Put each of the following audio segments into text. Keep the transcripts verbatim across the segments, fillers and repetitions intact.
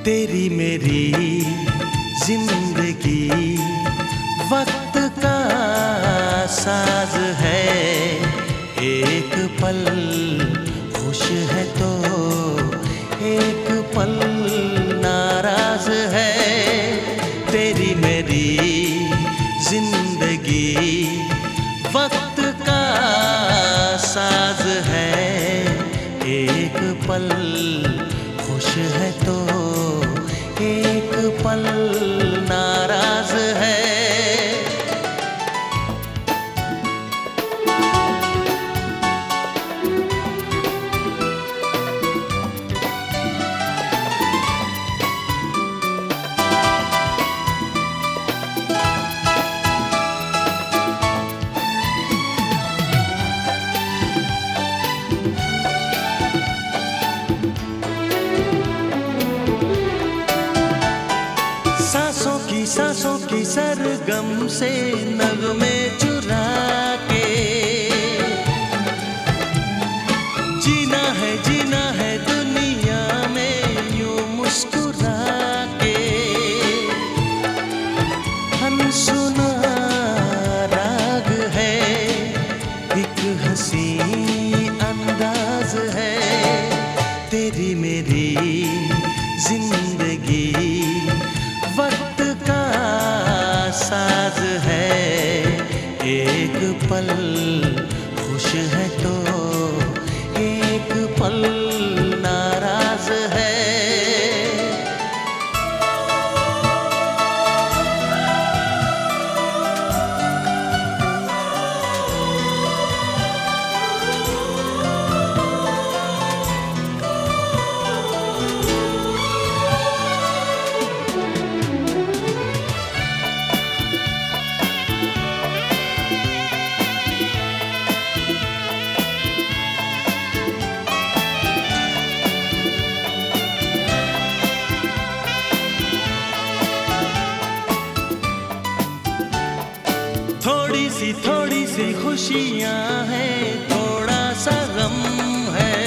तेरी मेरी जिंदगी वक्त का साज है। एक पल खुश है तो एक पल नाराज है। तेरी मेरी जिंदगी वक्त का साज है। एक पल खुश है तो एक पल नाराज है। सांसों की सांसों की सरगम से नगमे चुरा के जीना है जीना है दुनिया में यूं मुस्कुरा के। अनसुना राग है एक हंसी अंदाज है। तेरी मेरी जिंदगी वक्त का साज है। एक पल खुश है तो एक पल नाराज है। थोड़ी सी थोड़ी सी खुशियां हैं, थोड़ा सा गम है।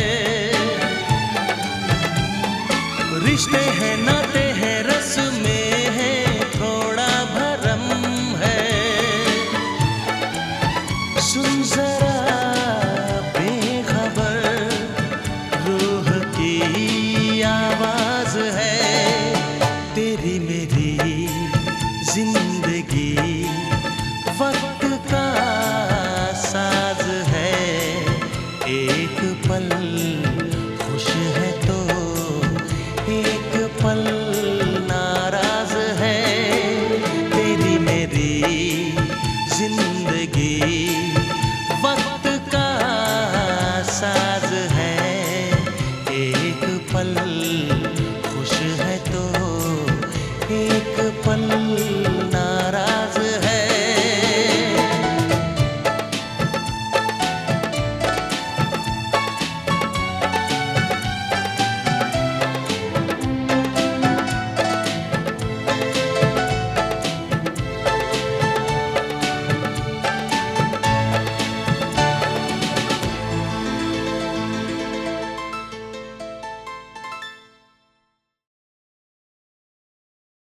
रिश्ते हैं नाते हैं रस्में हैं, थोड़ा भरम है। सुन जरा बेखबर रूह की आवाज है। तेरी मेरी जिंदगी वक्त का साज है। एक पल खुश है तो एक पल नाराज है। तेरी मेरी जिंदगी वक्त का साज है। एक पल खुश है तो एक पल